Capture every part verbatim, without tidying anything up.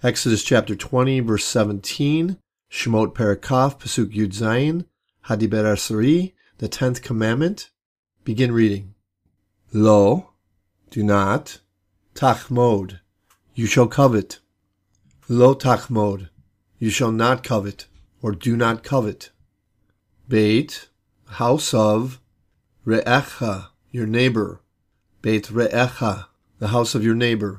Exodus chapter twenty, verse seventeen, Shemot Parakaf, Pasuk Yud Zayin, Hadiber Asari, the tenth commandment. Begin reading. Lo, do not, tachmod, you shall covet. Lo tachmod, you shall not covet, or do not covet. Beit, house of, re'echa, your neighbor. Beit re'echa, the house of your neighbor.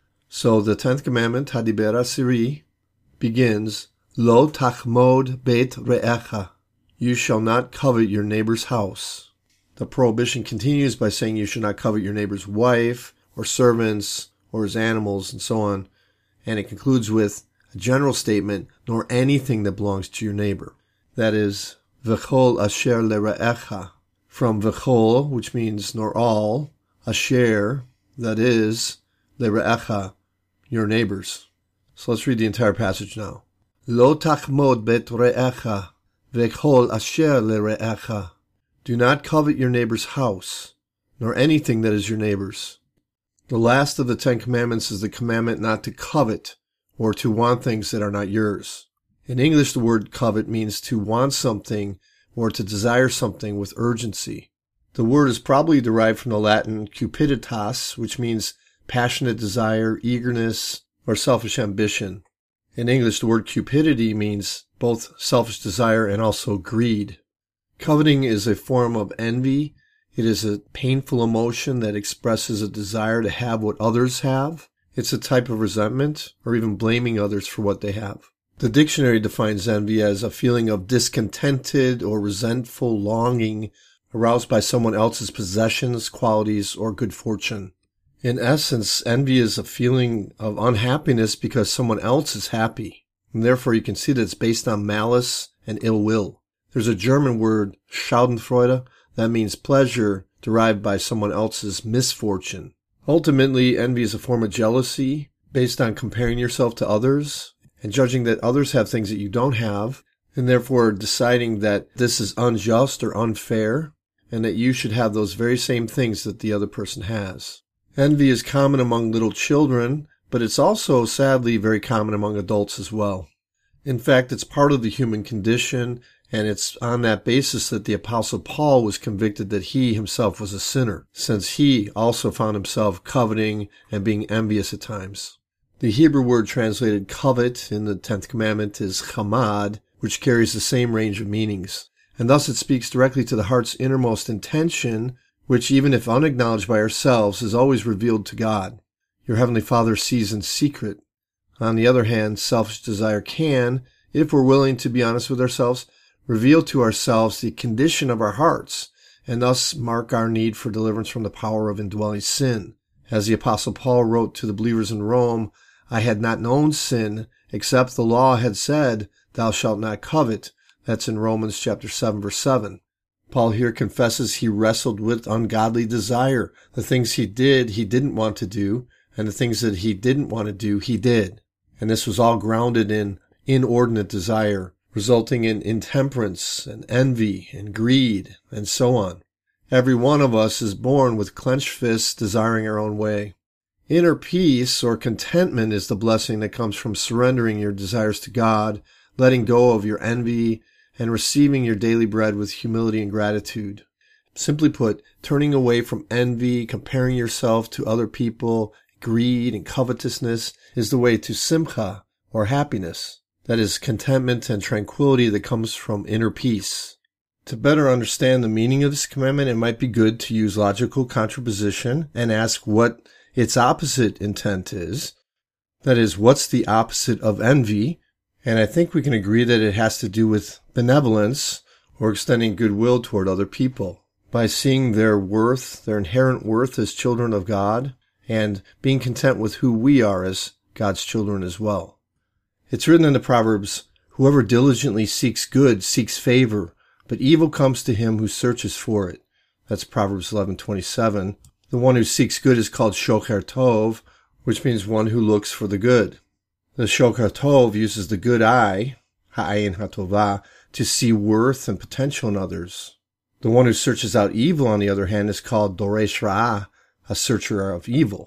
So the tenth commandment, Hadiber Asiri, begins, Lo tachmod beit re'echa, you shall not covet your neighbor's house. The prohibition continues by saying you should not covet your neighbor's wife, or servants, or his animals, and so on. And it concludes with a general statement, nor anything that belongs to your neighbor. That is, v'chol asher le're'echa, from v'chol, which means nor all, asher, that is, le're'echa, your neighbors. So let's read the entire passage now. Lo tachmod bet re'echa, v'chol asher le're'echa. Do not covet your neighbor's house, nor anything that is your neighbor's. The last of the Ten Commandments is the commandment not to covet, or to want things that are not yours. In English, the word covet means to want something, or to desire something with urgency. The word is probably derived from the Latin cupiditas, which means passionate desire, eagerness, or selfish ambition. In English, the word cupidity means both selfish desire and also greed. Coveting is a form of envy. It is a painful emotion that expresses a desire to have what others have. It's a type of resentment, or even blaming others for what they have. The dictionary defines envy as a feeling of discontented or resentful longing aroused by someone else's possessions, qualities, or good fortune. In essence, envy is a feeling of unhappiness because someone else is happy, and therefore you can see that it's based on malice and ill will. There's a German word, Schadenfreude, that means pleasure derived by someone else's misfortune. Ultimately, envy is a form of jealousy based on comparing yourself to others and judging that others have things that you don't have, and therefore deciding that this is unjust or unfair, and that you should have those very same things that the other person has. Envy is common among little children, but it's also, sadly, very common among adults as well. In fact, it's part of the human condition, and it's on that basis that the Apostle Paul was convicted that he himself was a sinner, since he also found himself coveting and being envious at times. The Hebrew word translated covet in the tenth commandment is chamad, which carries the same range of meanings. And thus it speaks directly to the heart's innermost intention, which even if unacknowledged by ourselves is always revealed to God. Your Heavenly Father sees in secret. On the other hand, selfish desire can, if we're willing to be honest with ourselves, reveal to ourselves the condition of our hearts, and thus mark our need for deliverance from the power of indwelling sin. As the Apostle Paul wrote to the believers in Rome, I had not known sin, except the law had said, thou shalt not covet. That's in Romans chapter seven, verse seven. Paul here confesses he wrestled with ungodly desire. The things he did, he didn't want to do, and the things that he didn't want to do, he did. And this was all grounded in inordinate desire, resulting in intemperance and envy and greed and so on. Every one of us is born with clenched fists desiring our own way. Inner peace or contentment is the blessing that comes from surrendering your desires to God, letting go of your envy, and receiving your daily bread with humility and gratitude. Simply put, turning away from envy, comparing yourself to other people, greed and covetousness is the way to simcha, or happiness. That is contentment and tranquility that comes from inner peace. To better understand the meaning of this commandment, it might be good to use logical contraposition and ask what its opposite intent is. That is, what's the opposite of envy? And I think we can agree that it has to do with benevolence or extending goodwill toward other people by seeing their worth, their inherent worth as children of God, and being content with who we are as God's children as well. It's written in the Proverbs, whoever diligently seeks good seeks favor, but evil comes to him who searches for it. That's Proverbs eleven twenty-seven. The one who seeks good is called shocher tov, which means one who looks for the good. The shocher tov uses the good eye, ha'ayin hatovah, to see worth and potential in others. The one who searches out evil, on the other hand, is called doresh ra'ah, a searcher of evil.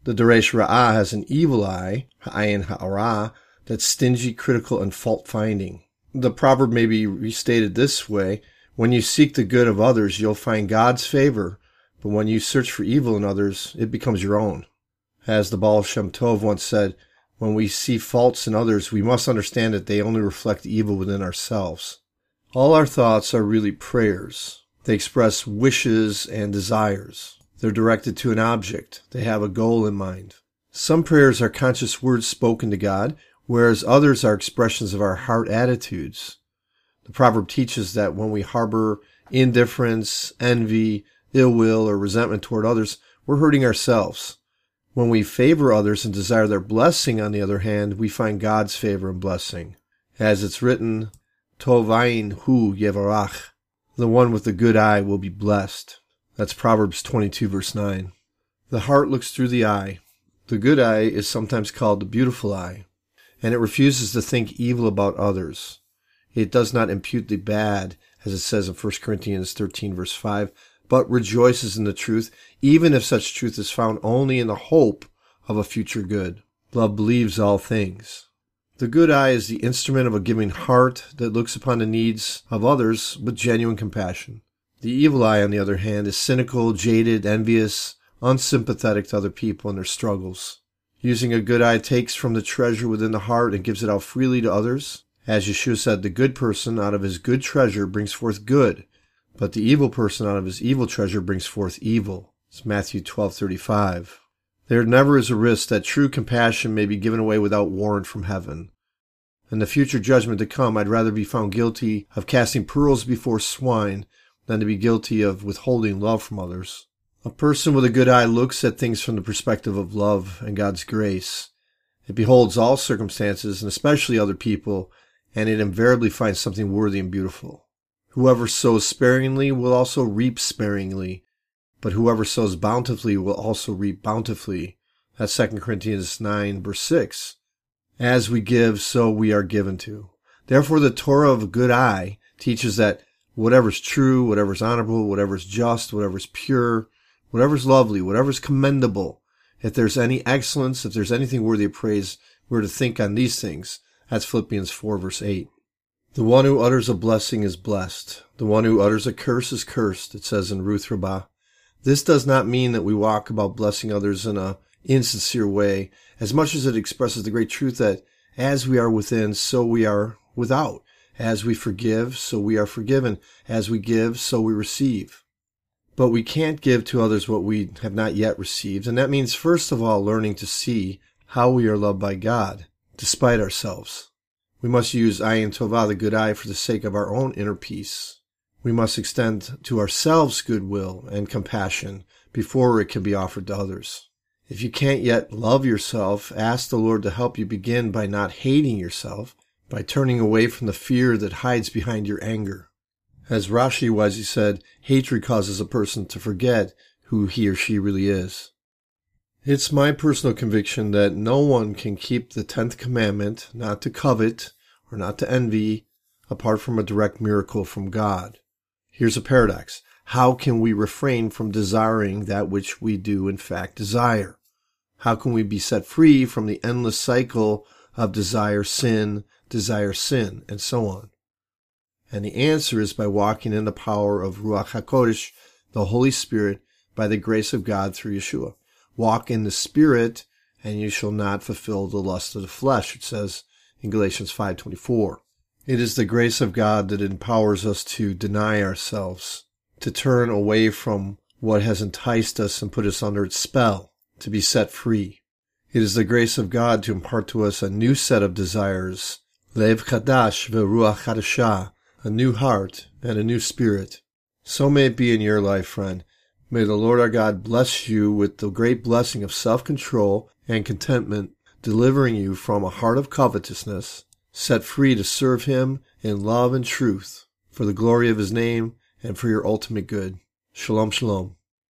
The Doresh Ra'ah has an evil eye, Ha'ayin Ha'ara, that's stingy, critical, and fault-finding. The proverb may be restated this way: when you seek the good of others, you'll find God's favor, but when you search for evil in others, it becomes your own. As the Baal Shem Tov once said, when we see faults in others, we must understand that they only reflect evil within ourselves. All our thoughts are really prayers. They express wishes and desires. They're directed to an object. They have a goal in mind. Some prayers are conscious words spoken to God, whereas others are expressions of our heart attitudes. The proverb teaches that when we harbor indifference, envy, ill will, or resentment toward others, we're hurting ourselves. When we favor others and desire their blessing, on the other hand, we find God's favor and blessing. As it's written, Tov ayin hu yevarach, the one with the good eye will be blessed. That's Proverbs twenty-two, verse nine. The heart looks through the eye. The good eye is sometimes called the beautiful eye, and it refuses to think evil about others. It does not impute the bad, as it says in First Corinthians thirteen, verse five, but rejoices in the truth, even if such truth is found only in the hope of a future good. Love believes all things. The good eye is the instrument of a giving heart that looks upon the needs of others with genuine compassion. The evil eye, on the other hand, is cynical, jaded, envious, unsympathetic to other people and their struggles. Using a good eye takes from the treasure within the heart and gives it out freely to others. As Yeshua said, the good person out of his good treasure brings forth good, but the evil person out of his evil treasure brings forth evil. It's Matthew twelve thirty-five. There never is a risk that true compassion may be given away without warrant from heaven. In the future judgment to come, I'd rather be found guilty of casting pearls before swine than to be guilty of withholding love from others. A person with a good eye looks at things from the perspective of love and God's grace. It beholds all circumstances, and especially other people, and it invariably finds something worthy and beautiful. Whoever sows sparingly will also reap sparingly, but whoever sows bountifully will also reap bountifully. That's Second Corinthians nine, verse six. As we give, so we are given to. Therefore, the Torah of a good eye teaches that whatever's true, whatever's honorable, whatever's just, whatever's pure, whatever's lovely, whatever's commendable, if there's any excellence, if there's anything worthy of praise, we're to think on these things. That's Philippians four, verse eight. The one who utters a blessing is blessed. The one who utters a curse is cursed, it says in Ruth Rabbah. This does not mean that we walk about blessing others in a insincere way, as much as it expresses the great truth that as we are within, so we are without. As we forgive, so we are forgiven. As we give, so we receive. But we can't give to others what we have not yet received, and that means first of all learning to see how we are loved by God, despite ourselves. We must use Ayin Tovah, the good eye, for the sake of our own inner peace. We must extend to ourselves goodwill and compassion before it can be offered to others. If you can't yet love yourself, ask the Lord to help you begin by not hating yourself, by turning away from the fear that hides behind your anger. As Rashi wisely said, hatred causes a person to forget who he or she really is. It's my personal conviction that no one can keep the tenth commandment, not to covet or not to envy, apart from a direct miracle from God. Here's a paradox. How can we refrain from desiring that which we do in fact desire? How can we be set free from the endless cycle of desire, sin, desire, sin, and so on? And the answer is by walking in the power of Ruach HaKodesh, the Holy Spirit, by the grace of God through Yeshua. Walk in the Spirit, and you shall not fulfill the lust of the flesh, it says in Galatians five twenty-four. It is the grace of God that empowers us to deny ourselves, to turn away from what has enticed us and put us under its spell, to be set free. It is the grace of God to impart to us a new set of desires, Lev Chadash ve'Ruach Chadashah, a new heart and a new spirit. So may it be in your life, friend. May the Lord our God bless you with the great blessing of self-control and contentment, delivering you from a heart of covetousness, set free to serve Him in love and truth, for the glory of His name and for your ultimate good. Shalom, shalom.